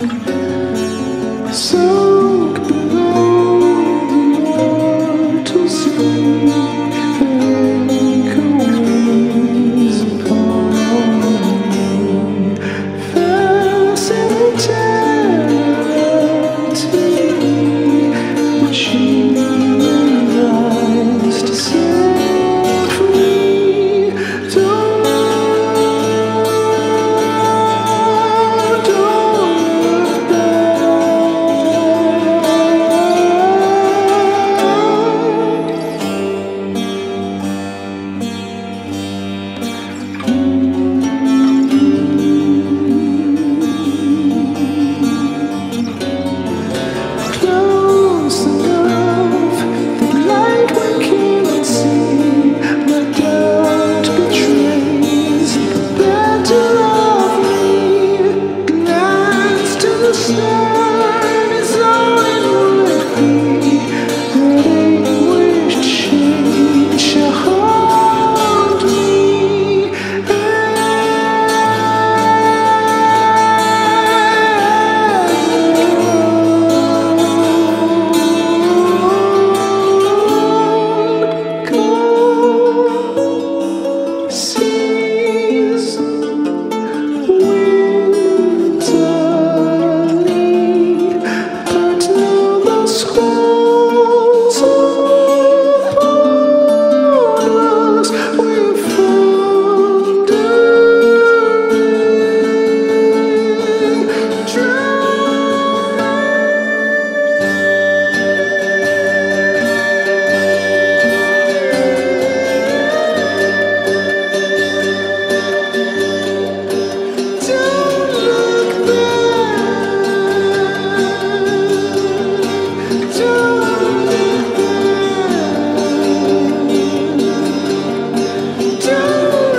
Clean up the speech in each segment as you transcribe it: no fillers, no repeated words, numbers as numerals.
Sunk below the water sea, echoes upon me. Fascinating but she rise to set free. Don't look close enough, the light we can't see. My doubt betrays the better of me. Glance to the sun is all it would be. That anguished shade shall haunt me. Seas winterly, but now the squalls upon us we're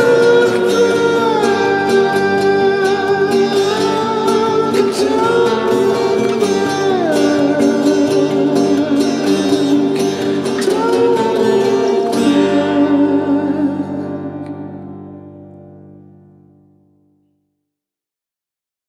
don't